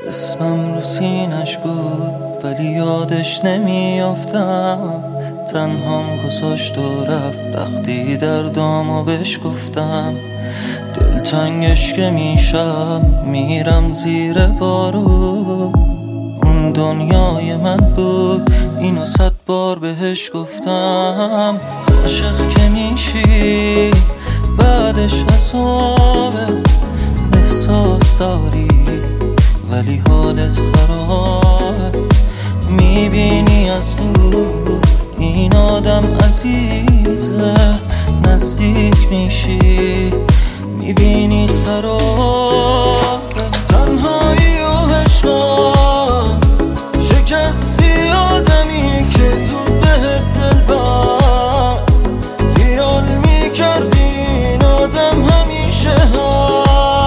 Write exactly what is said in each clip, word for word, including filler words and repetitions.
اسمم رو سینش بود ولی یادش نمیافتم. تنهام گذاشت و رفت وقتی دردامو بهش گفتم. دلتنگش که میشم میرم زیر بارو. اون دنیای من بود اینو صد بار بهش گفتم. عاشق که میشی بعدش حسابه، احساس داری ولی حالت خرابه. میبینی از دور این آدم عزیزه، نزدیک میشی میبینی سرابه. تنهایی و عشقاست، شکستی آدمی که زود بهت دل بست. خیال میکردی این آدم همیشه هست.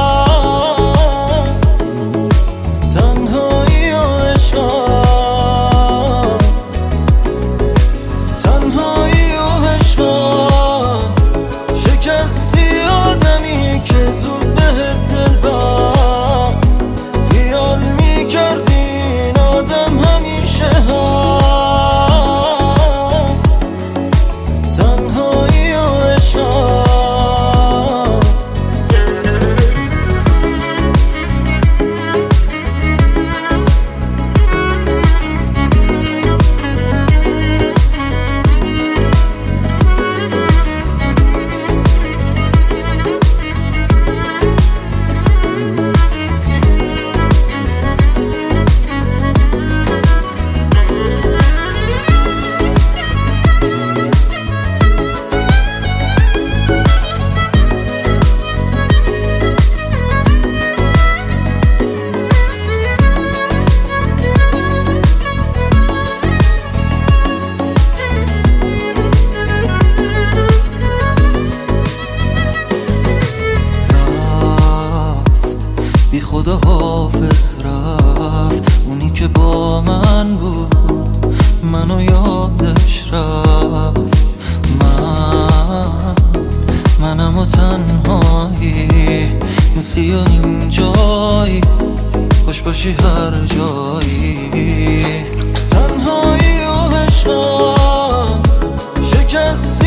تنهایی و عشقاست، تنهایی و عشقاست، شکستی آدمی که زود بهت دل بست. خیال میکردی این آدم همیشه هست. تنهایی و عشقاست. بی خدا حافظ رفت، اونی که با من بود منو یادش رفت. من منم و تنهایی، نسی و اینجایی، خوش باشی هر جایی. تنهایی و عشقاست، شکست